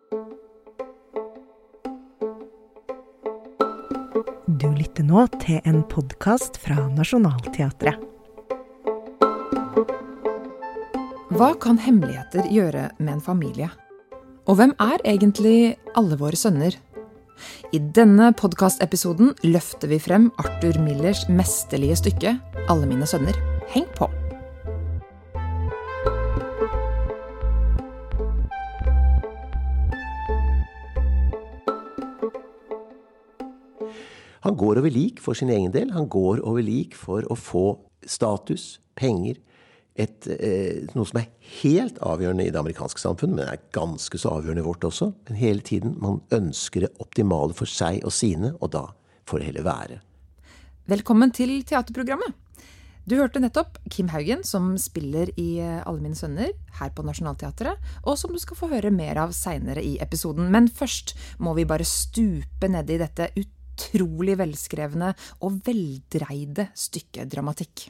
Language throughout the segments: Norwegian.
Du lytter nå til en podcast fra Nationaltheatret. Hva kan hemmeligheter gjøre med en familie? Og hvem er egentlig alle våre sønner? I denne podcastepisoden løfter vi frem Arthur Millers mesterlige stykke Alle mine sønner. Heng på! Han går over lik for sin egen del. Han går over lik for å få status, penger, noe som helt avgjørende i det amerikanske samfunnet, men ganske så avgjørende i vårt også. Men hele tiden man ønsker det optimale for seg og sine, og da får det heller være. Velkommen til teaterprogrammet. Du hørte nettopp Kim Haugen, som spiller i Alle mine sønner her på Nationaltheatret, og som du skal få høre mer av senere i episoden. Men først må vi bare stupe ned i dette utrolig velskrevne og veldreide stykket dramatikk.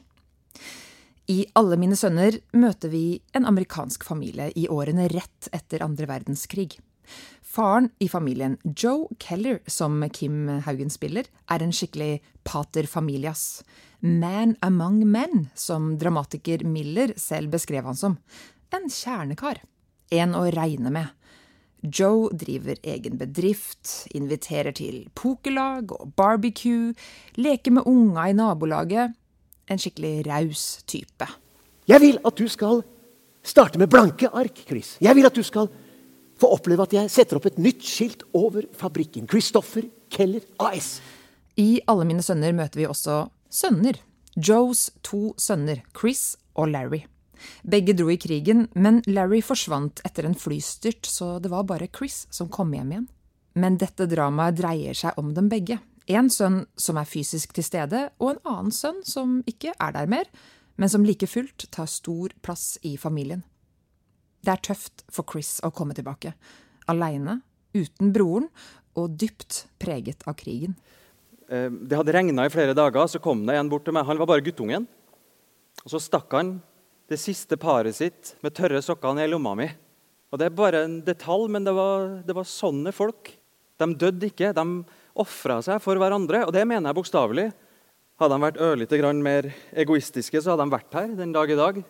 I Alle mine sønner møter vi en amerikansk familie i årene rett etter andre verdenskrig. Faren i familien, Joe Keller, som Kim Haugen spiller, en skikkelig pater familias. Man among men, som dramatiker Miller selv beskrev han som. En kjernekar. En å regne med. Joe driver egen bedrift, inviterer til pokerlag og barbecue, leker med unga i nabolaget. En skikkelig raus type. Jeg vil at du skal starte med blanke ark, Chris. Jeg vil at du skal få oppleve at jeg setter opp et nytt skilt over fabrikken. Christopher Keller AS. I Alle mine sønner møter vi også sønner. Joes 2 sønner, Chris og Larry. Begge dro i krigen, men Larry forsvant etter en flystyrt, så det var bare Chris som kom hjem igjen. Men dette dramaet dreier seg om dem begge. En sønn som fysisk til stede, og en annen sønn som ikke der mer, men som like fullt tar stor plass i familien. Det tøft for Chris å komme tilbake. Alene, uten broren, og dypt preget av krigen. Det hadde regnet i flere dager, så kom det en bort til meg. Han var bare guttungen. Og så stakk han det siste paret sitt med tørre sokker ned i lomma mi. Og det bare en detalj, men det var sånne folk. De døde ikke, de offret seg for hverandre, og det mener jeg bokstavelig. Hadde de vært ørlite grann mer egoistiske, så hadde de vært her den dag i dag.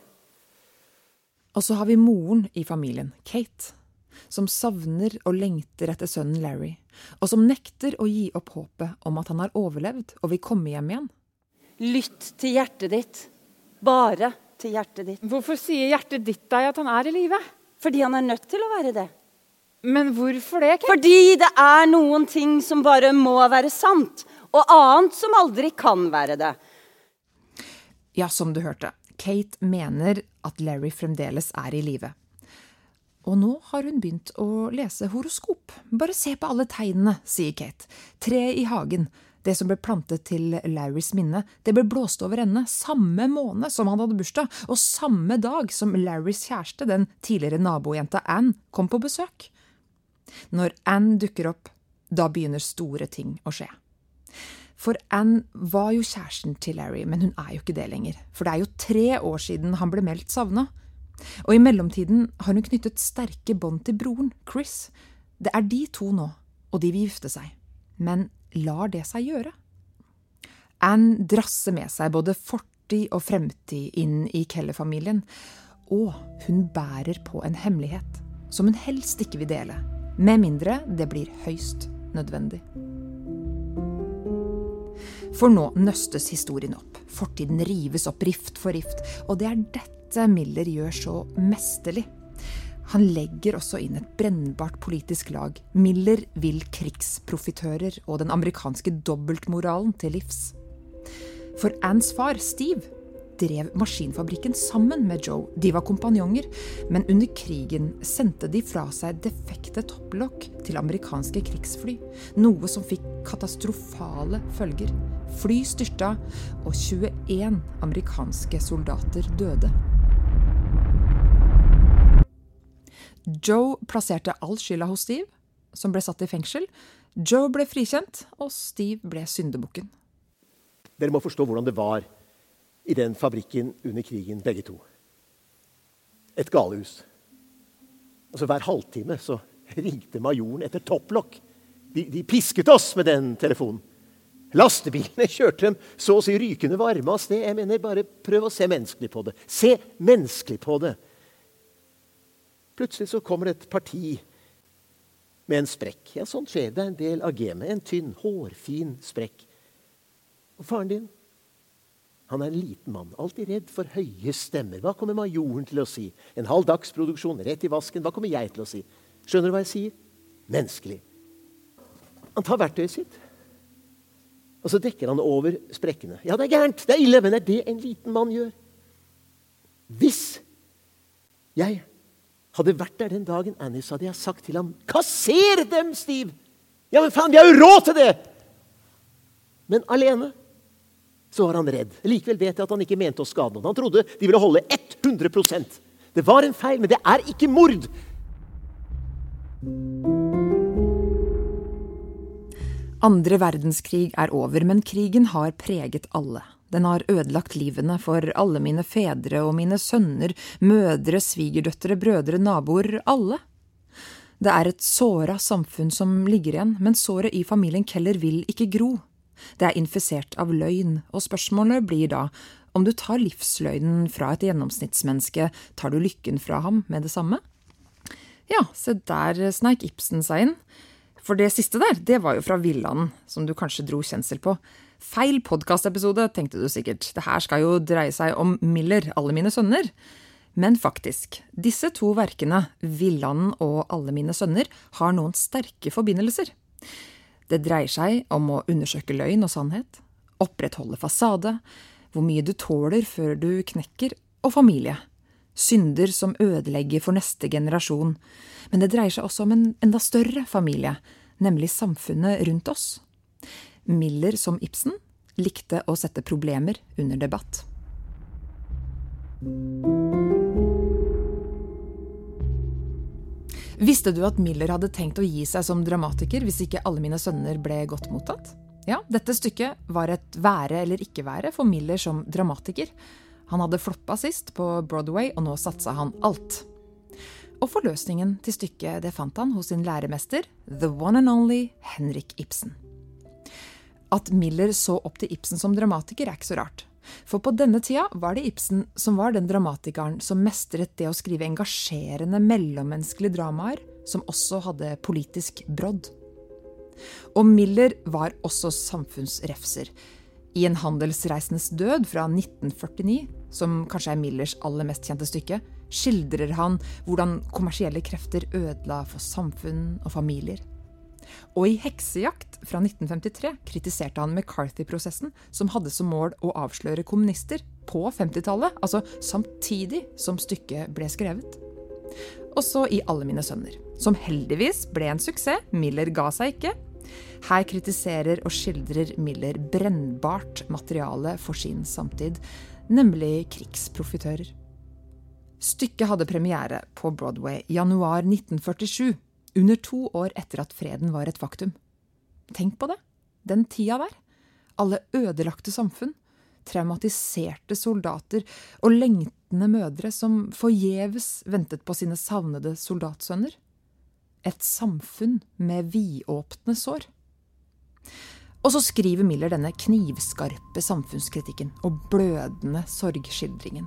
Og så har vi moren i familien, Kate, som savner og lengter etter sønnen Larry, og som nekter å gi opp håpet om at han har overlevd og vil komme hjem igjen. Lytt til hjertet ditt. Bare til hjertet ditt. Hvorfor sier hjertet ditt deg at han i live? Fordi han nødt til å være det. Men hvorfor det, Kate? Fordi det noen ting som bare må være sant, og annet som aldri kan være det. Ja, som du hørte, Kate mener at Larry fremdeles i live. Og nå har hun begynt å lese horoskop. Bare se på alle tegnene, sier Kate. Treet i hagen, det som ble plantet til Larrys minne, det ble blåst over ende samme måned som han hadde bursdag, og samme dag som Larrys kjæreste, den tidligere nabojenta Anne, kom på besøk. Når Anne dukker opp, da begynner store ting å skje. For Anne var jo kjæresten til Larry, men hun jo ikke det lenger. For det jo 3 år siden han ble meldt savnet. Og i mellomtiden har hun knyttet sterke bånd til broren, Chris. Det de 2 nå, og de vil gifte seg. Men lar det seg gjøre? Anne drasser med seg både fortid og fremtid inn i Keller-familien, og hun bærer på en hemmelighet som hun helst ikke vil dele, med mindre det blir høyst nødvendig. For nå nøstes historien opp. Fortiden rives opp rift for rift, og det dette Miller gjør så mesterlig. Han legger også inn et brennbart politisk lag. Miller vil krigsprofitører og den amerikanske dobbeltmoralen til livs. For Annes far, Steve, drev maskinfabrikken sammen med Joe. De var kompanjonger, men under krigen sendte de fra seg defekte topplokk til amerikanske krigsfly, noe som fikk katastrofale følger. Fly styrta, og 21 amerikanske soldater døde. Joe plasserte all skylda hos Steve, som ble satt i fengsel. Joe ble frikjent, og Steve ble syndebukken. Dere må forstå hvordan det var i den fabrikken under krigen, begge to. Et galehus. Altså hver halvtime så ringte majoren etter topplokk. De pisket oss med den telefonen. Lastebilene kjørte dem så å si rykende varme av sted. Jeg mener, bare prøv å se menneskelig på det. Se menneskelig på det. Plutselig så kommer det et parti med en sprekk. Ja, sånn skjer det en del av gamet. En tynn, hårfin sprekk. Og faren din, han er en liten mann, alltid redd for høye stemmer. Hva kommer majoren til å si? En halv dagsproduksjon, rett i vasken. Hva kommer jeg til å si? Skjønner du hva jeg sier? Menneskelig. Han tar verktøyet sitt, og så dekker han over sprekkene. Ja, det er gærent, det er ille, men det er det en liten mann gjør. Hvis jeg hadde vært der den dagen Annie, så hadde jeg sagt til ham, kasser dem, Steve! Ja, men faen, vi har jo råd til det! Men alene, så var han redd. Likevel vet jeg at han ikke mente å skade noen. Han trodde de ville holde 100%. Det var en feil, men det er ikke mord. Andre verdenskrig er over, men krigen har preget alle. Den har ødelagt livene for alle mine fedre og mine sønner, mødre, svigerdøtre, brødre, naboer, alle. Det er et såra samfunn som ligger igjen, men såret i familien Keller vil ikke gro. Det er infisert av løgn, og spørsmålet blir da, om du tar livsløgnen fra et gjennomsnittsmenneske, tar du lykken fra ham med det samme? Ja, se der sneik Ibsen seg inn. For det siste der, det var jo fra Villanen, som du kanskje dro kjensel på. Feil podcastepisode, tenkte du sikkert. Det her skal jo dreie seg om Miller, Alle mine sønner. Men faktisk, disse to verkene, Villanen og Alle mine sønner, har noen sterke forbindelser. Det dreier seg om å undersøke løgn og sannhet, opprettholde fasade, hvor mye du tåler før du knekker, og familie. Synder som ødelegger for neste generasjon. Men det dreier seg også om en enda større familie, nemlig samfunnet rundt oss. Miller som Ibsen likte å sette problemer under debatt. Visste du at Miller hadde tenkt å gi seg som dramatiker hvis ikke Alle mine sønner ble godt mottatt? Ja, dette stykket var et være eller ikke være for Miller som dramatiker. Han hadde floppa sist på Broadway, og nå satsa han alt. Og forløsningen til stykket det fant han hos sin læremester, the one and only Henrik Ibsen. At Miller så opp til Ibsen som dramatiker er ikke så rart. For på denne tida var det Ibsen som var den dramatikeren som mestret det å skrive engasjerende mellommenneskelige dramaer, som også hadde politisk brodd. Og Miller var også samfunnsrefser. I En handelsreisendes død fra 1949, som kanskje er Millers aller mest kjente stykke, skildrer han hvordan kommersielle krefter ødela for samfunn og familier. Og i Heksejakt fra 1953 kritiserte han McCarthy-prosessen, som hadde som mål å avsløre kommunister på 50-tallet, altså samtidig som stykket ble skrevet. Også i Alle mine sønner, som heldigvis ble en suksess. Miller ga seg ikke. Her kritiserer og skildrer Miller brennbart materiale for sin samtid, nemlig krigsprofitører. Stykket hadde premiere på Broadway i januar 1947, under 2 år etter at freden var et faktum. Tenk på det, den tida der. Alle ødelagte samfunn, traumatiserte soldater og lengtende mødre som forgjeves ventet på sine savnede soldatsønner. Et samfunn med vidåpne sår. Og så skriver Miller denne knivskarpe samfunnskritikken og blødende sorgskildringen.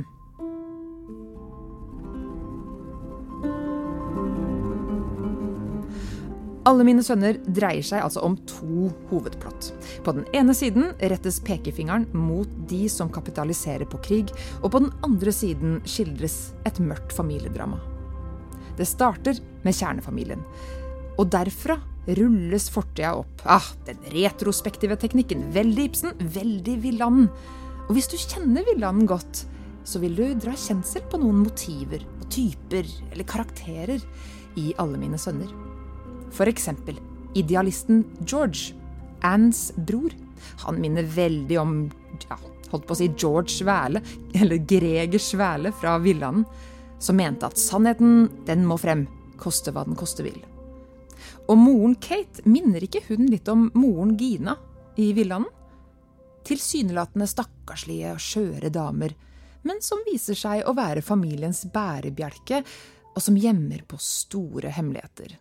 Alle mine sønner dreier seg altså om 2 hovedplott. På den ene siden rettes pekefingeren mot de som kapitaliserer på krig, og på den andre siden skildres et mørkt familiedrama. Det starter med kjernefamilien, og derfra rulles fortida opp. Den retrospektive teknikken, veldig Ibsen, veldig Villanen. Og hvis du kjenner Villanen godt, så vil du dra kjensel på noen motiver og typer eller karakterer i Alle mine sønner. For eksempel idealisten George, Annes bror. Han minner veldig om, holdt på å si George Sværle, eller Greger Sværle fra Villanen, som mente at sannheten, den må frem, koste hva den koste vil. Og moren Kate, minner ikke hun litt om moren Gina i Villanen? Tilsynelatende stakkarslige og skjøre damer, men som viser seg å være familiens bærebjelke, og som gjemmer på store hemmeligheter.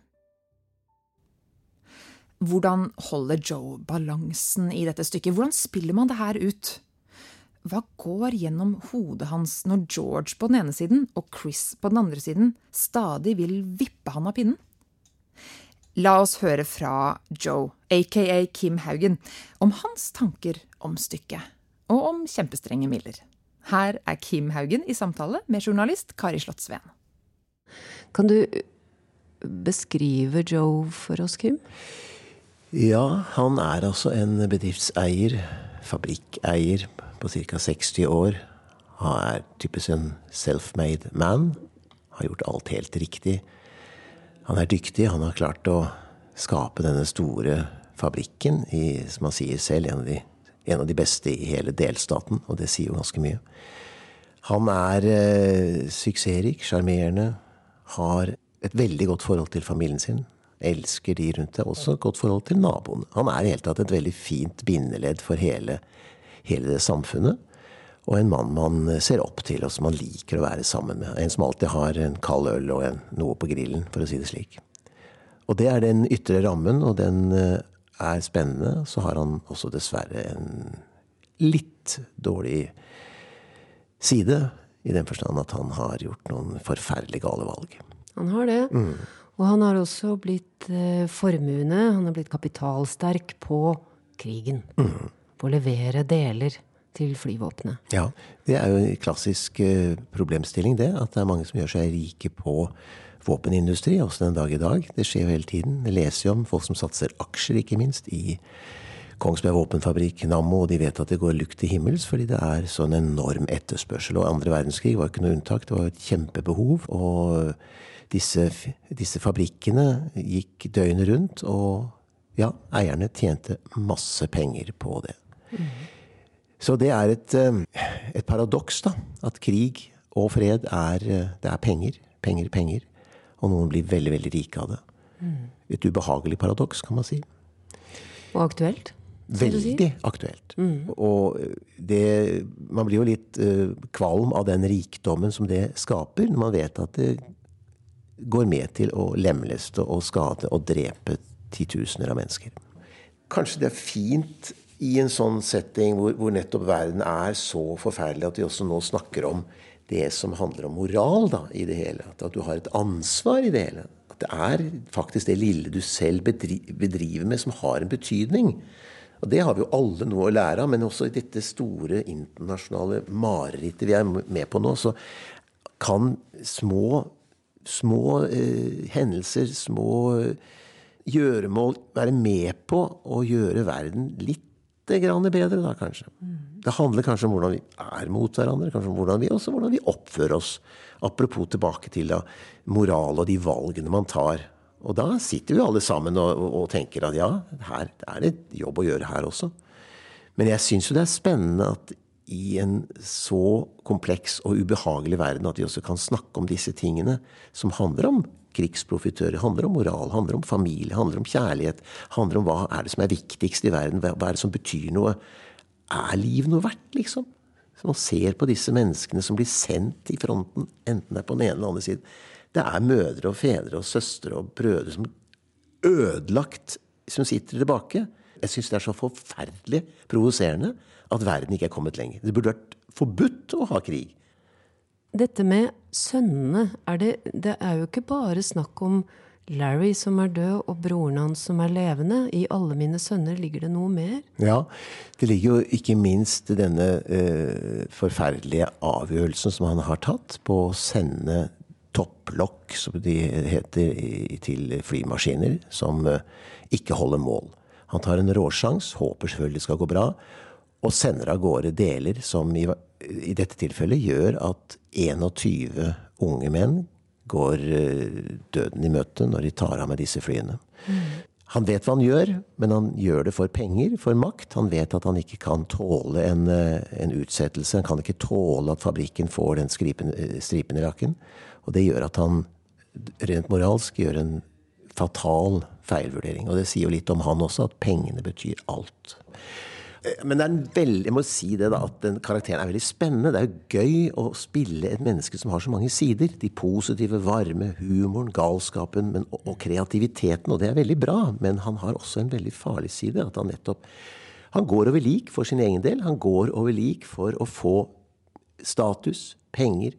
Hvordan holder Joe balansen i dette stykket? Hvordan spiller man det her ut? Hva går gjennom hodet hans når George på den ene siden og Chris på den andre siden stadig vil vippe han av pinnen? La oss høre fra Joe, a.k.a. Kim Haugen, om hans tanker om stykket, og om kjempestrenge Miller. Her Kim Haugen i samtale med journalist Kari Slottsveen. Kan du beskrive Joe for oss, Kim? Ja, han altså en bedriftseier, fabrikkeier på ca. 60 år. Han typisk en self-made man, har gjort alt helt riktig. Han dyktig, han har klart å skape denne store fabrikken i, som han sier selv, en av de beste i hele delstaten, og det sier jo ganske mye. Han suksessrik, charmerende, har et veldig godt forhold til familien sin, elsker de rundt det, også et godt forhold til naboene. Han i hele tatt et veldig fint bindeledd for hele det samfunnet, og en mann man ser opp til, og som man liker å være sammen med. En som alltid har en kald øl og noe på grillen, for å si det slik. Og det den ytre rammen, og den spennende. Så har han også dessverre en litt dårlig side, i den forstand at han har gjort noen forferdelig gale valg. Han har det. Og han har også blitt formuende, han har blitt kapitalsterk på krigen. På å levere deler til flyvåpenet. Ja, det jo en klassisk problemstilling det, at det mange som gjør seg rike på våpenindustri, også den dag i dag. Det skjer jo hele tiden. Jeg leser jo om folk som satser aksjer, ikke minst, i Kongsberg Våpenfabrikk, Nammo, og de vet at det går lukt til himmels, fordi det sånn enorm etterspørsel. Og andre verdenskrig var ikke noe unntak, det var et kjempebehov, og disse fabrikkene gikk døgnet rundt, og ja, eierne tjente masse penger på det. Så det et paradoks da, at krig og fred det penger, penger, penger, og noen blir veldig, veldig rike av det. Et ubehagelig paradoks, kan man si. Og aktuelt? Veldig aktuelt. Og man blir jo litt kvalm av den rikdommen som det skaper, når man vet at det går med til å lemleste og skade og drepe titusener av mennesker. Kanskje det fint i en sånn setting hvor nettopp verden så forferdelig at vi også nå snakker om det som handler om moral da, i det hele. At du har et ansvar i det hele. At det faktisk det lille du selv bedriver med som har en betydning. Og det har vi jo alle noe å lære av, men også i dette store internasjonale marerittet vi med på nå, så kan små hendelser, små gjøremål være med på å gjøre verden litt grann bedre da, kanskje. Det handler kanskje om hvordan vi mot hverandre, kanskje om hvordan vi oppfører oss. Apropos tilbake til da, moral og de valgene man tar. Og da sitter vi alle sammen og tenker at ja, her det jobb å gjøre her også. Men jeg synes jo det spennende at i en så kompleks og ubehagelig verden at vi også kan snakke om disse tingene som handler om krigsprofitører, handler om moral, handler om familie, handler om kjærlighet, handler om hva det som viktigst i verden, hva det som betyr noe. Liv noe verdt, liksom? Så man ser på disse menneskene som blir sendt i fronten, enten det på den ene eller andre siden. Det mødre og fedre og søstre og brødre som ødelagt, som sitter tilbake. Jeg synes det så forferdelig provoserende at verden ikke kommet lenger. Det burde vært forbudt å ha krig. Dette med sønnene, det jo ikke bare snakk om Larry som død og broren hans som levende. I alle mine sønner ligger det noe mer. Ja, det ligger jo ikke minst denne forferdelige avgjørelsen som han har tatt på å sende topplokk, som de heter, til flymaskiner som ikke holder mål. Han tar en råsjans, håper selvfølgelig det skal gå bra, og sender av gårde deler som i dette tilfellet gjør at 21 unge menn går døden i møte når de tar av med disse flyene. Han vet hva han gjør, men han gjør det for penger, for makt. Han vet at han ikke kan tåle en utsettelse. Han kan ikke tåle at fabrikken får den stripen i lakken. Og det gjør at han rent moralsk gjør en fatal feilvurdering. Og det sier jo litt om han også, at pengene betyr alt. Men det jeg må si det da, at den karakteren veldig spennende. Det jo gøy å spille et menneske som har så mange sider. De positive, varme, humoren, galskapen og kreativiteten. Og det veldig bra, men han har også en veldig farlig side. At han går over lik for sin egen del. Han går over lik for å få status, penger,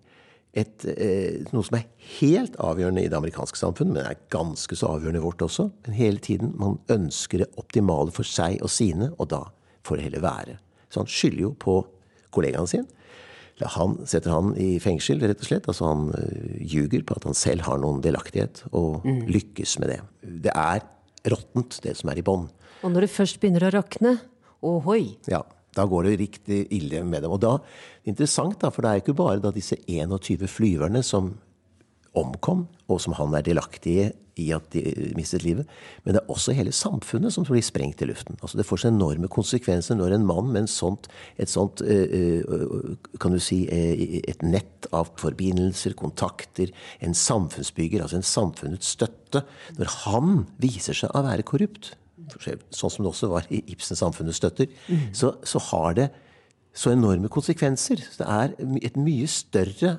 noe som helt avgjørende i det amerikanske samfunnet, men ganske så avgjørende i vårt også. Men hele tiden, man ønsker det optimale for seg og sine, og da får det heller være. Så han skylder jo på kollegaen sin. Han setter han i fengsel, rett og slett. Altså han ljuger på at han selv har noen delaktighet, og lykkes med det. Det råttent, det som i bånd. Og når det først begynner å rakne, ohoi! Ja. Da går det riktig ille med dem. Og da, interessant da, for det ikke bare da disse 21 flyverne som omkom, og som han delaktige i at de mistet livet, men det også hele samfunnet som blir sprengt i luften. Altså det får så enorme konsekvenser når en mann med et sånt, kan du si, et nett av forbindelser, kontakter, en samfunnsbygger, altså en samfunnets støtte, når han viser seg å være korrupt, sånn som det også var i Ibsens samfunnets støtter, så har det så enorme konsekvenser. Det et mye større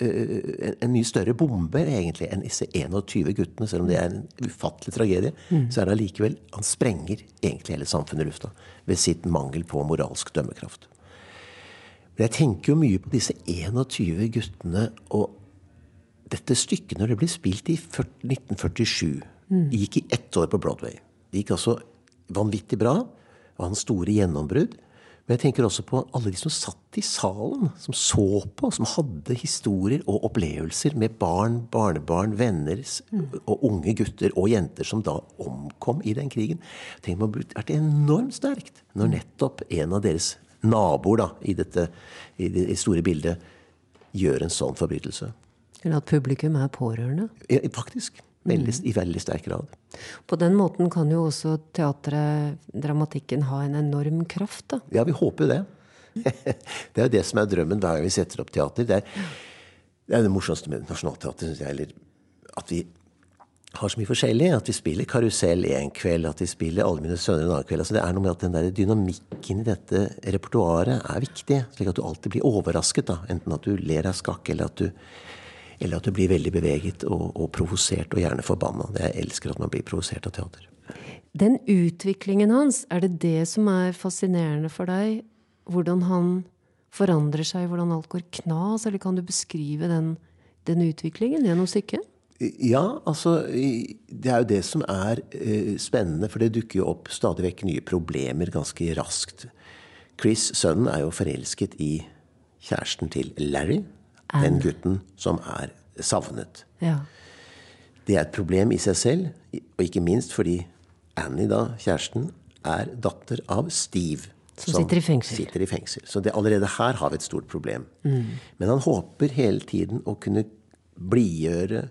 en mye større bombe egentlig enn disse 21 guttene, selv om det en ufattelig tragedie, så det allikevel, han sprenger egentlig hele samfunnet i lufta ved sitt mangel på moralsk dømmekraft. Men jeg tenker jo mye på disse 21 guttene, og dette stykket når det ble spilt i 1947, gikk i 1 år på Broadway. Det gikk altså vanvittig bra, og hans store gjennombrudd. Men jeg tenker også på alle de som satt i salen, som så på, som hadde historier og opplevelser med barn, barnebarn, venner og unge gutter og jenter som da omkom i den krigen. Jeg tenker man det enormt sterkt når nettopp en av deres naboer da, i det store bildet gjør en sånn forbrytelse. Eller at publikum pårørende? Ja, faktisk. I veldig sterk grad. På den måten kan jo også teatret, dramatikken, ha en enorm kraft, da. Ja, vi håper det. Det jo det som drømmen hver gang vi setter opp teater. Det det morsomste med Nationaltheatret, synes jeg, eller at vi har så mye forskjellig, at vi spiller karusell en kveld, at vi spiller Alle mine sønner en annen kveld. Altså det noe med at den der dynamikken i dette repertoaret viktig, slik at du alltid blir overrasket, da. Enten at du ler av skakk, eller at du blir veldig beveget og provosert og gjerne forbannet. Jeg elsker at man blir provosert av teater. Den utviklingen hans, det som fascinerende for deg? Hvordan han forandrer seg, hvordan alt går knas? Eller kan du beskrive den utviklingen gjennom stykket? Ja, altså, det jo det som spennende, for det dukker jo opp stadig vekk nye problemer ganske raskt. Chris, sønnen, jo forelsket i kjæresten til Larry, den gutten som savnet. Ja. Det et problem i seg selv, og ikke minst fordi Annie, da, kjæresten, datter av Steve, som sitter i fengsel. Så allerede her har vi et stort problem. Men han håper hele tiden å kunne blidgjøre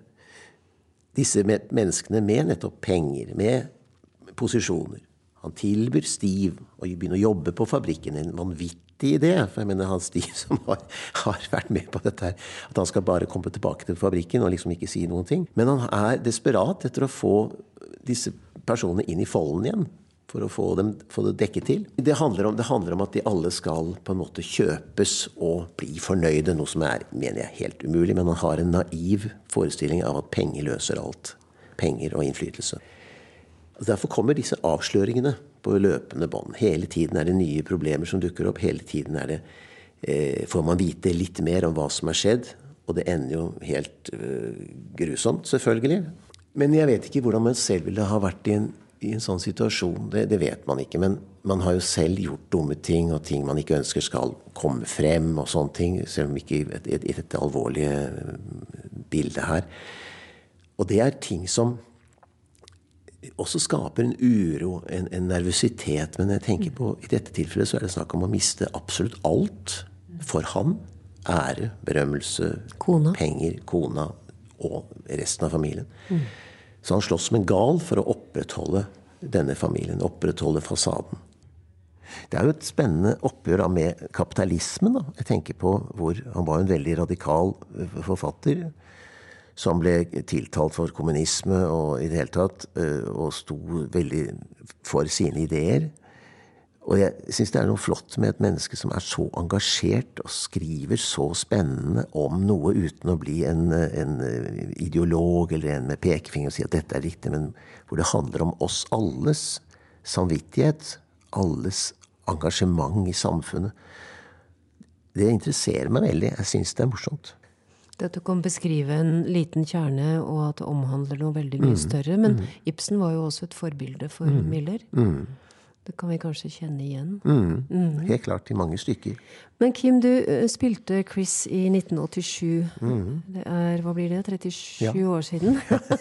disse menneskene med nettopp penger, med posisjoner. Han tilbyr Steve å begynne å jobbe på fabrikken, en vanvittig idé, for jeg mener han Steve som har vært med på dette her, at han skal bare komme tilbake til fabrikken og liksom ikke si noen ting. Men han desperat etter å få disse personene inn i folden igjen, for å få det dekket til. Det handler om at de alle skal på en måte kjøpes og bli fornøyde, noe som mener jeg, helt umulig, men han har en naiv forestilling av at penger løser alt. Penger og innflytelse. Og derfor kommer disse avsløringene på løpende bånd. Hele tiden det nye problemer som dukker opp. Hele tiden får man vite litt mer om hva som har skjedd. Og det ender jo helt grusomt, selvfølgelig. Men jeg vet ikke hvordan man selv ville ha vært i en sånn situasjon. Det vet man ikke. Men man har jo selv gjort dumme ting, og ting man ikke ønsker skal komme frem, og sånne ting. Selv om ikke i dette alvorlige bildet her. Og det ting som også skaper en uro, en nervøsitet. Men jeg tenker på, i dette tilfellet så det snakk om å miste absolutt alt for han. Ære, berømmelse, penger, kona og resten av familien. Så han slåss som en gal for å opprettholde denne familien, opprettholde fasaden. Det jo et spennende oppgjør med kapitalismen. Da. Jeg tenker på hvor han var en veldig radikal forfatter, som ble tiltalt for kommunisme og i det hele tatt, og sto veldig for sine ideer. Og jeg synes det noe flott med et menneske som så engasjert og skriver så spennende om noe uten å bli en ideolog eller en med pekefinger og si at dette riktig, men hvor det handler om oss alles samvittighet, alles engasjement i samfunnet. Det interesserer meg veldig. Jeg synes det morsomt. Det at du kan beskrive en liten kjerne, og at det omhandler noe veldig mye større. Men Ibsen var jo også et forbilde for Miller. Det kan vi kanskje kjenne igjen. Helt klart, i mange stykker. Men Kim, du spilte Chris i 1987. Det hva blir det? 37 år siden?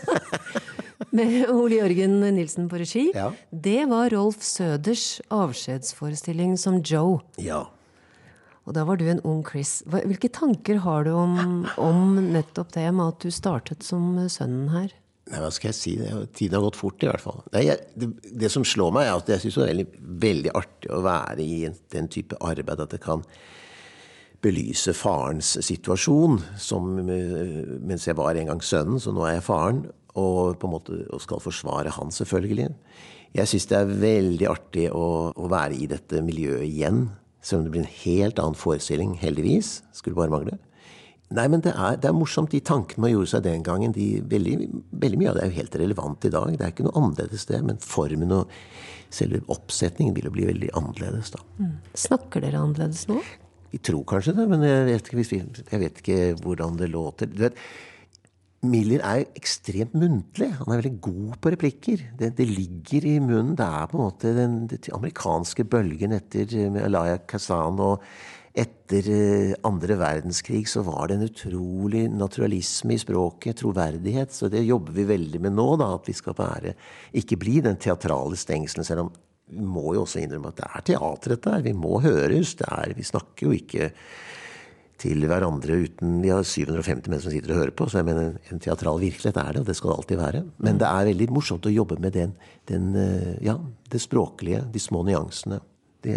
Med Ole Jørgen Nilsen på regi. Ja. Det var Rolf Søders avskjedsforestilling som Joe. Ja. Og da var du en ung Chris. Hvilke tanker har du om nettopp det med at du startet som sønnen her? Nei, hva skal jeg si? Tiden har gått fort i hvert fall. Nei, det som slår meg at jeg synes det veldig artig å være i den type arbeid at det kan belyse farens situasjon, mens jeg var en gang sønnen, så nå jeg faren, og på en måte og skal forsvare han selvfølgelig. Jeg synes det veldig artig å være i dette miljøet igjen, selv om det blir en helt annen forestilling, heldigvis, skulle bare mangle. Nei, men det morsomt, de tankene man gjorde seg den gangen, veldig mye av det jo helt relevant i dag. Det ikke noe annerledes det, men formen og selve oppsetningen vil jo bli veldig annerledes da. Snakker dere annerledes nå? Vi tror kanskje det, men jeg vet ikke hvordan det låter. Du vet, Miller ekstremt muntlig. Han veldig god på replikker. Det ligger i munnen. Det på en måte den amerikanske bølgen etter Elia Kazan, og etter andre verdenskrig så var det en utrolig naturalisme i språket, troverdighet. Så det jobber vi veldig med nå, da, at vi skal ikke bli den teatrale stengselen, selv om vi må jo også innrømme at det teater dette her. Vi må høres. Vi snakker jo ikke til hverandre uten vi har 750 mennesker som sitter og hører på, så jeg mener en teatral virkelighet det, og det skal det alltid være. Men det veldig morsomt å jobbe med det språklige, de små nyansene. Det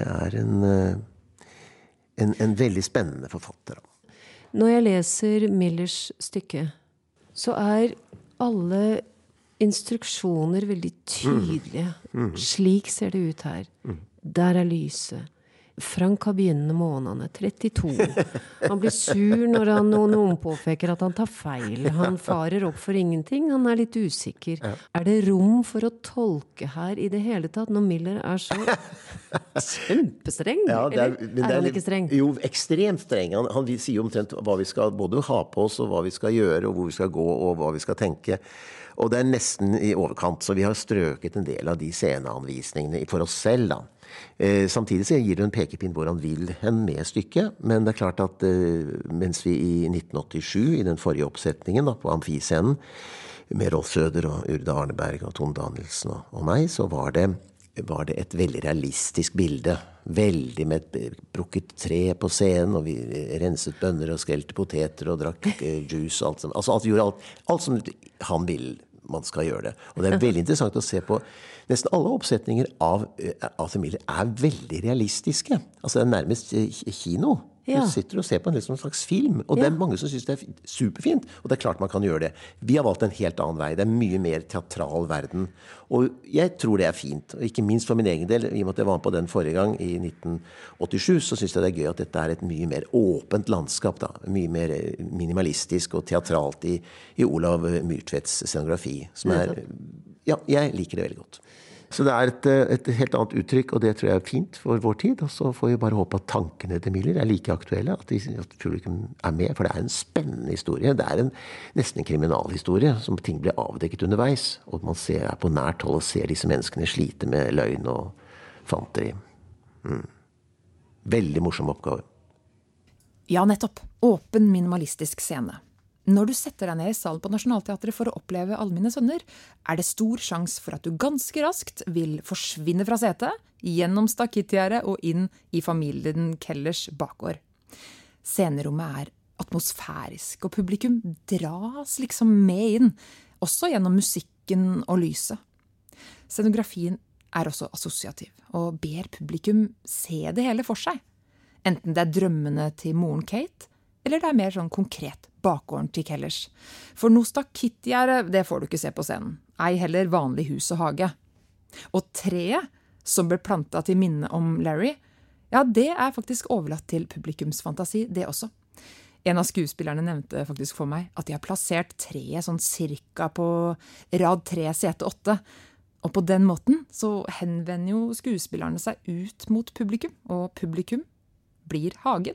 en veldig spennende forfatter. Når jeg leser Millers stykke, så alle instruksjoner veldig tydelige. Slik ser det ut her. Der lyset. Frank har begynnende månedene, 32. Han blir sur når noen påpeker at han tar feil. Han farer opp for ingenting, han litt usikker. Ja. Det rom for å tolke her i det hele tatt, når Miller så kjempestreng? Ja, eller han ikke streng? Jo, ekstremt streng. Han sier omtrent hva vi skal både ha på oss, og hva vi skal gjøre, og hvor vi skal gå, og hva vi skal tenke. Og det nesten i overkant, så vi har strøket en del av de sceneanvisningene for oss selv, da. Samtidig så gir det en pekepinn hvor han vil hen med stykket, men det klart at mens vi i 1987 i den forrige oppsetningen da, på Amfiscenen med Rolf Søder og Urda Arneberg og Tone Danielsen og meg, så var det et veldig realistisk bilde, veldig med et brukket tre på scenen, og vi renset bønner og skrelte poteter og drakk juice og alt som han vil man skal gjøre det. Og det veldig interessant å se på nesten alle oppsetninger av Arthur Miller veldig realistiske. Altså det nærmest kino. Ja. Du sitter og ser på en slags film, og det mange som synes det superfint, og det klart man kan gjøre det. Vi har valgt en helt annen vei. Det mye mer teatral verden, og jeg tror det fint, og ikke minst for min egen del, i og med at jeg var med på den forrige gang i 1987, så synes jeg det gøy at dette et mye mer åpent landskap, da. Mye mer minimalistisk og teatralt i Olav Myrtvedts scenografi, som jeg liker det veldig godt. Så det et helt annet uttrykk, og det tror jeg fint for vår tid, og så får vi bare håpe at tankene til Miller like aktuelle, at publikum med, for det en spennende historie. Det nesten en kriminalhistorie, som ting blir avdekket underveis, og man på nært hold og ser disse menneskene slite med løgn og fanteri. Veldig morsom oppgave. Ja, nettopp. Åpen minimalistisk scene. Når du setter deg ned i salen på Nationaltheatret for å oppleve Alle mine sønner, det stor sjanse for at du ganske raskt vil forsvinne fra setet, gjennom stakittgjerdet og inn i familien Kellers bakgård. Scenerommet atmosfærisk, og publikum dras liksom med inn, også gjennom musikken og lyset. Scenografien også assosiativ, og ber publikum se det hele for seg. Enten det drømmene til moren Kate, eller det mer sånn konkret bakgården til Kellers. For noe stakittgjerde, det får du ikke se på scenen. Ei heller vanlig hus og hage. Og treet, som ble plantet til minne om Larry, ja, det faktisk overlatt til publikumsfantasi, det også. En av skuespillerne nevnte faktisk for meg at de har plassert treet sånn cirka på rad 3, sete 8. Og på den måten så henvender jo skuespillerne seg ut mot publikum, og publikum blir hagen.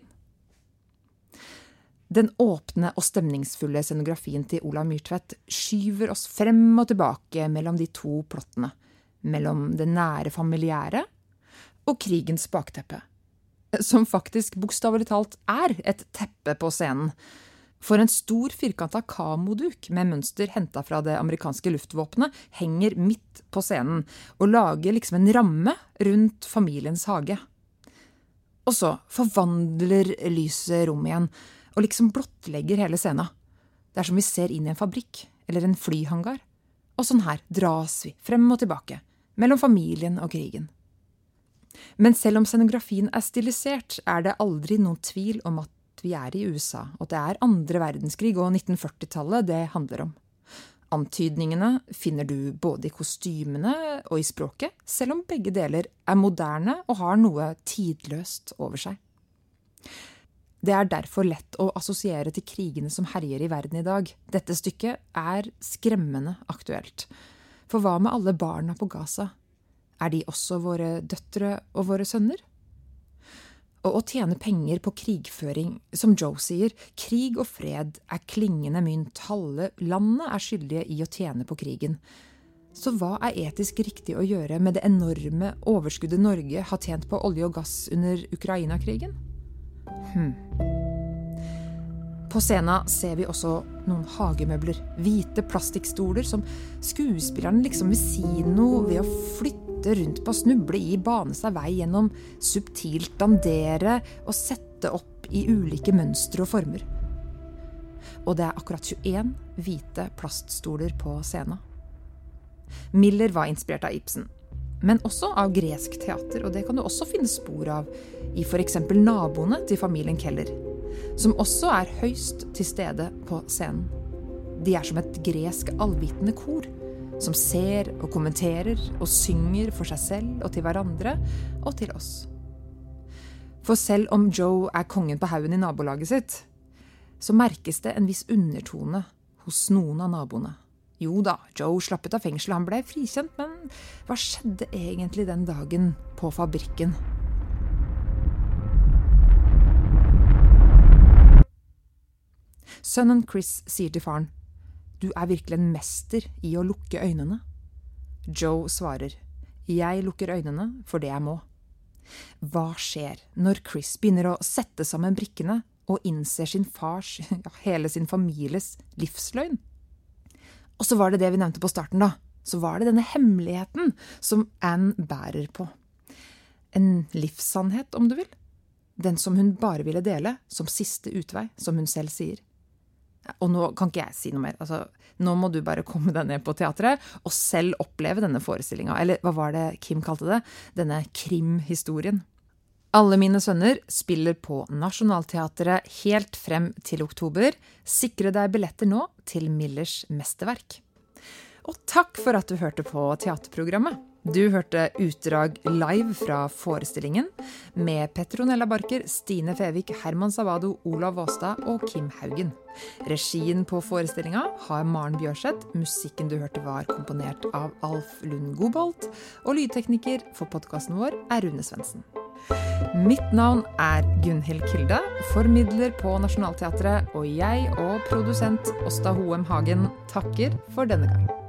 Den åpne og stemningsfulle scenografien til Olav Myrtvedt skyver oss frem og tilbake mellom de to plottene, mellom det nære familiære og krigens bakteppe, som faktisk bokstavelig talt et teppe på scenen. For en stor firkantet kamoduk med mønster hentet fra det amerikanske luftvåpenet henger midt på scenen og lager liksom en ramme rundt familiens hage. Og så forvandler lyset rom igjen, og liksom blottlegger hele scenen. Det som vi ser inn i en fabrikk, eller en flyhangar. Og sånn her dras vi frem og tilbake, mellom familien og krigen. Men selv om scenografien stilisert, det aldri noen tvil om at vi i USA, og det andre verdenskrig og 1940-tallet det handler om. Antydningene finner du både i kostymene og i språket, selv om begge deler moderne og har noe tidløst over seg. Det derfor lett å assosiere til krigene som herjer i verden i dag. Dette stykket skremmende aktuelt. For hva med alle barna på Gaza? De også våre døtre og våre sønner? Og å tjene penger på krigføring, som Joe sier, krig og fred klingende mynt, halve landet skyldige i å tjene på krigen. Så hva etisk riktig å gjøre med det enorme overskuddet Norge har tjent på olje og gass under Ukraina-krigen? På scenen ser vi også noen hagemøbler, hvite plastikkstoler som skuespillerne liksom vil si noe ved å flytte rundt på, snuble i, bane seg vei gjennom, subtilt dandere og sette opp i ulike mønstre og former. Og det akkurat 21 hvite plaststoler på scenen. Miller var inspirert av Ibsen, men også av gresk teater, og det kan du også finne spor av i for eksempel naboene til familien Keller, som også høyst til stede på scenen. De som et gresk allvitende kor, som ser og kommenterer og synger for seg selv og til hverandre og til oss. For selv om Joe kongen på haugen i nabolaget sitt, så merkes det en viss undertone hos noen av naboene. Jo da, Joe slapp ut av fengsel, han ble frikjent, men hva skjedde egentlig den dagen på fabrikken? Sønnen Chris sier til faren, «Du virkelig en mester i å lukke øynene». Joe svarer, «Jeg lukker øynene for det jeg må». Hva skjer når Chris begynner å sette sammen brikkene og innser sin fars, hele sin families livsløgn? Og så var det vi nevnte på starten da. Så var det denne hemmeligheten som Anne bærer på. En livssannhet, om du vil. Den som hun bare ville dele som siste utvei, som hun selv sier. Og nå kan ikke jeg si noe mer. Altså, nå må du bare komme deg ned på teatret og selv oppleve denne forestillingen. Eller hva var det Kim kalte det? Denne krimhistorien. Alle mine sønner spiller på Nationaltheatret helt frem til oktober. Sikre deg billetter nå til Millers mesterverk. Og takk for at du hørte på teaterprogrammet. Du hørte utdrag live fra forestillingen med Petronella Barker, Stine Fevik, Herman Savado, Olav Våstad og Kim Haugen. Regien på forestillingen har Maren Bjørseth, musikken du hørte var komponert av Alf Lund Gobolt, og lydtekniker for podcasten vår Rune Svendsen. Mitt navn Gunhild Kilde, formidler på Nationaltheatret, og jeg og produsent Åsta Hoem Hagen takker for denne gang.